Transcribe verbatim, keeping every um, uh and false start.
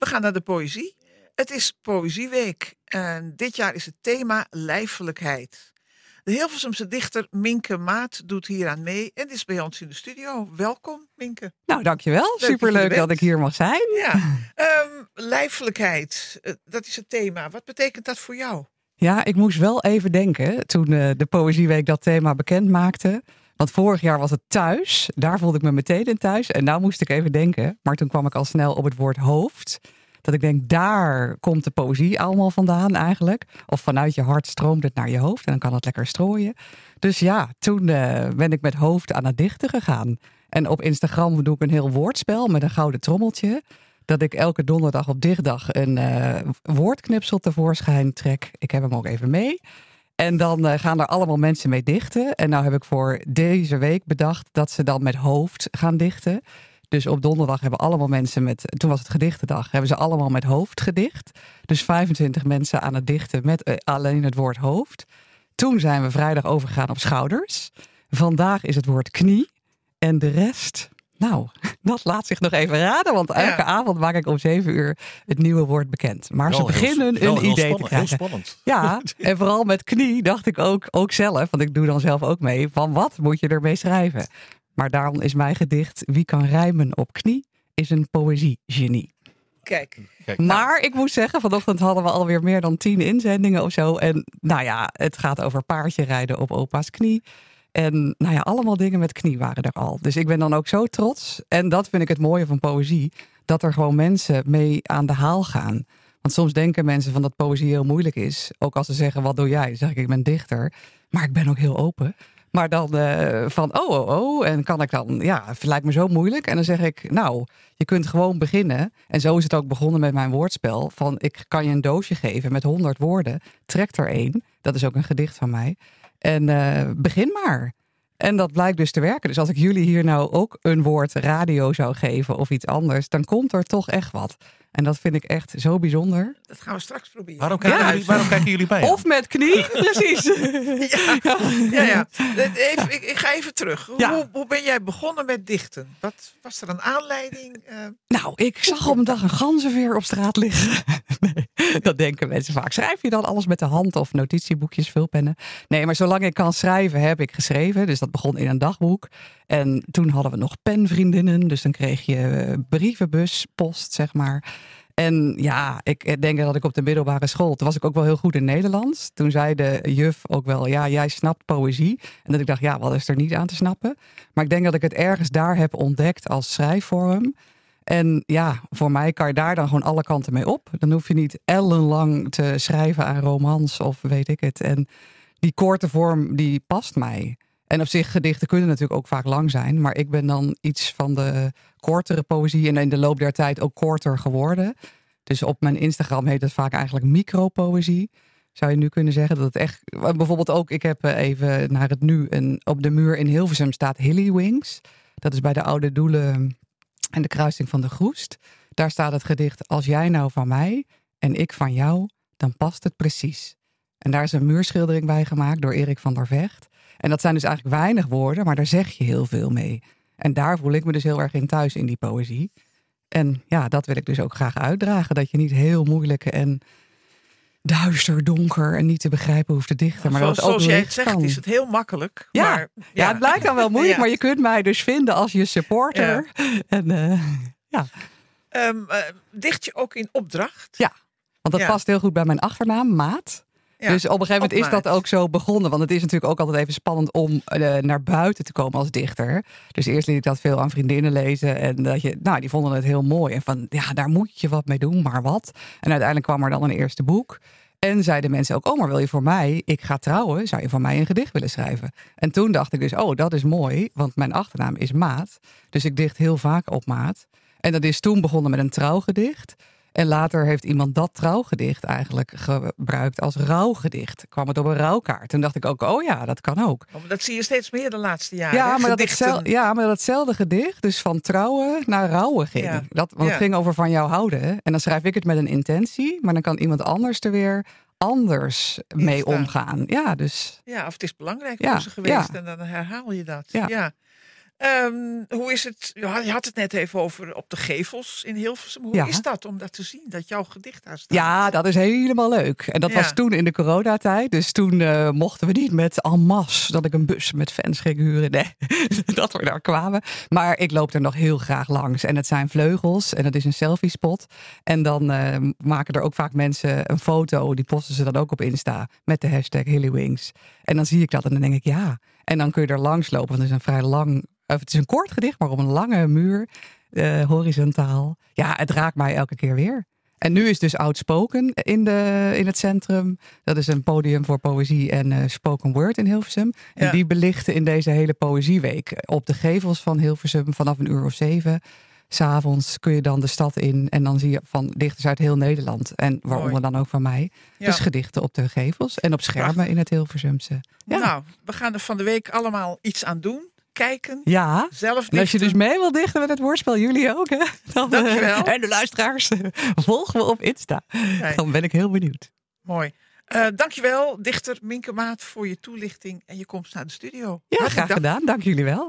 We gaan naar de poëzie. Het is Poëzieweek en dit jaar is het thema lijfelijkheid. De Hilversumse dichter Minke Maat doet hier aan mee en is bij ons in de studio. Welkom, Minke. Nou, dankjewel. Leuk Superleuk dat, dat ik hier mag zijn. Ja, um, lijfelijkheid, uh, dat is het thema. Wat betekent dat voor jou? Ja, ik moest wel even denken toen uh, de Poëzieweek dat thema bekend maakte. Want vorig jaar was het thuis. Daar voelde ik me meteen in thuis. En nou moest ik even denken. Maar toen kwam ik al snel op het woord hoofd. Dat ik denk, daar komt de poëzie allemaal vandaan eigenlijk. Of vanuit je hart stroomt het naar je hoofd. En dan kan het lekker strooien. Dus ja, toen uh, ben ik met hoofd aan het dichten gegaan. En op Instagram doe ik een heel woordspel met een gouden trommeltje. Dat ik elke donderdag op dichtdag een uh, woordknipsel tevoorschijn trek. Ik heb hem ook even mee. En dan uh, gaan er allemaal mensen mee dichten. En nou heb ik voor deze week bedacht dat ze dan met hoofd gaan dichten. Dus op donderdag hebben allemaal mensen met, toen was het gedichtendag, hebben ze allemaal met hoofd gedicht. Dus vijfentwintig mensen aan het dichten met uh, alleen het woord hoofd. Toen zijn we vrijdag overgegaan op schouders. Vandaag is het woord knie. En de rest, nou, dat laat zich nog even raden. Want elke ja. avond maak ik om zeven uur het nieuwe woord bekend. Maar wel ze beginnen heel, een wel, idee te krijgen. Heel spannend. Ja, en vooral met knie dacht ik ook, ook zelf, want ik doe dan zelf ook mee, van wat moet je ermee schrijven? Maar daarom is mijn gedicht Wie kan rijmen op knie is een poëziegenie. Kijk. Kijk. Maar ik moet zeggen, vanochtend hadden we alweer meer dan tien inzendingen of zo. En nou ja, het gaat over paardje rijden op opa's knie. En nou ja, allemaal dingen met knie waren er al. Dus ik ben dan ook zo trots. En dat vind ik het mooie van poëzie. Dat er gewoon mensen mee aan de haal gaan. Want soms denken mensen van dat poëzie heel moeilijk is. Ook als ze zeggen, wat doe jij? Dan zeg ik, ik ben dichter. Maar ik ben ook heel open. Maar dan uh, van, oh, oh, oh. En kan ik dan, ja, het lijkt me zo moeilijk. En dan zeg ik, nou, je kunt gewoon beginnen. En zo is het ook begonnen met mijn woordspel. Van, ik kan je een doosje geven met honderd woorden. Trek er één. Dat is ook een gedicht van mij. En uh, begin maar. En dat blijkt dus te werken. Dus als ik jullie hier nou ook een woord radio zou geven of iets anders, dan komt er toch echt wat. En dat vind ik echt zo bijzonder. Dat gaan we straks proberen. Waarom kijken, ja. jullie, waarom kijken jullie bij? Of met knie, precies. ja, ja, ja. Even, ik, ik ga even terug. Hoe, Ja. hoe ben jij begonnen met dichten? Wat was er een aanleiding? Uh, nou, ik zag op een dag een ganzenveer op straat liggen. Nee, dat denken mensen vaak. Schrijf je dan alles met de hand of notitieboekjes, vulpennen? Nee, maar zolang ik kan schrijven, heb ik geschreven. Dus dat begon in een dagboek. En toen hadden we nog penvriendinnen. Dus dan kreeg je brievenbus, post, zeg maar. En ja, ik denk dat ik op de middelbare school, toen was ik ook wel heel goed in Nederlands. Toen zei de juf ook wel, ja, jij snapt poëzie. En dat ik dacht, ja, wat is er niet aan te snappen? Maar ik denk dat ik het ergens daar heb ontdekt als schrijfvorm. En ja, voor mij kan je daar dan gewoon alle kanten mee op. Dan hoef je niet ellenlang te schrijven aan romans of weet ik het. En die korte vorm, die past mij. En op zich, gedichten kunnen natuurlijk ook vaak lang zijn. Maar ik ben dan iets van de kortere poëzie en in de loop der tijd ook korter geworden. Dus op mijn Instagram heet het vaak eigenlijk micropoëzie. Zou je nu kunnen zeggen dat het echt... Bijvoorbeeld ook, ik heb even naar het nu... En op de muur in Hilversum staat Hilly Wings. Dat is bij de Oude Doelen en de kruising van de Groest. Daar staat het gedicht, als jij nou van mij en ik van jou, dan past het precies. En daar is een muurschildering bij gemaakt door Erik van der Vecht. En dat zijn dus eigenlijk weinig woorden, maar daar zeg je heel veel mee. En daar voel ik me dus heel erg in thuis in die poëzie. En ja, dat wil ik dus ook graag uitdragen. Dat je niet heel moeilijk en duister, donker en niet te begrijpen hoeft te dichten. Maar Zo, dat het ook zoals jij het zegt, kan. is het heel makkelijk. Ja, maar, ja. ja. het blijkt dan wel moeilijk, Ja. maar je kunt mij dus vinden als je supporter. Ja. En uh, ja. Um, uh, dicht je ook in opdracht? Ja, want dat Ja. past heel goed bij mijn achternaam, Maat. Ja, dus op een gegeven moment is Maat. dat ook zo begonnen. Want het is natuurlijk ook altijd even spannend om uh, naar buiten te komen als dichter. Dus eerst liet ik dat veel aan vriendinnen lezen. En dat je, nou, die vonden het heel mooi. En van, ja, daar moet je wat mee doen, maar wat? En uiteindelijk kwam er dan een eerste boek. En zeiden mensen ook, oh, maar wil je voor mij, ik ga trouwen, zou je voor mij een gedicht willen schrijven? En toen dacht ik dus, oh, dat is mooi, want mijn achternaam is Maat. Dus ik dicht heel vaak op Maat. En dat is toen begonnen met een trouwgedicht. En later heeft iemand dat trouwgedicht eigenlijk gebruikt als rouwgedicht. Kwam het op een rouwkaart. Toen dacht ik ook, oh ja, dat kan ook. Oh, dat zie je steeds meer de laatste jaren. Ja, maar, dat Gedichten. hetzelfde, ja, maar datzelfde gedicht, dus van trouwen naar rouwen ging. Ja. Dat, want Ja. het ging over van jou houden. En dan schrijf ik het met een intentie, maar dan kan iemand anders er weer anders mee staan. omgaan. Ja, dus... Ja, of het is belangrijk Ja, voor ze geweest ja. en dan herhaal je dat. Ja. Ja. Um, hoe is het? Je had het net even over op de gevels in Hilversum. Hoe Ja. is dat om dat te zien, dat jouw gedicht daar staat? Ja, dat is helemaal leuk. En dat Ja. was toen in de coronatijd. Dus toen uh, mochten we niet met en masse dat ik een bus met fans ging huren. Nee, dat we daar kwamen. Maar ik loop er nog heel graag langs. En het zijn vleugels en het is een selfie spot. En dan uh, maken er ook vaak mensen een foto. Die posten ze dan ook op Insta met de hashtag Hillywings. En dan zie ik dat en dan denk ik ja. En dan kun je er langs lopen. Want het is een vrij lang... Het is een kort gedicht, maar op een lange muur, uh, horizontaal. Ja, het raakt mij elke keer weer. En nu is dus Outspoken in, de, in het centrum. Dat is een podium voor poëzie en uh, spoken word in Hilversum. En Ja. die belichten in deze hele poëzieweek op de gevels van Hilversum vanaf een uur of zeven. 'S'avonds kun je dan de stad in en dan zie je van dichters uit heel Nederland. En waaronder Mooi. dan ook van mij. Ja. Dus gedichten op de gevels en op schermen Prachtig. in het Hilversumse. Ja. Nou, we gaan er van de week allemaal iets aan doen. Kijken, Ja. zelf dichten. En als je dus mee wilt dichten met het woordspel, jullie ook, hè? Dan, Dankjewel. uh, en de luisteraars, volg me op Insta. Nee. Dan ben ik heel benieuwd. Mooi. Uh, dankjewel, dichter Minke Maat, voor je toelichting en je komst naar de studio. Ja, Hartelijk graag dank. gedaan. Dank jullie wel.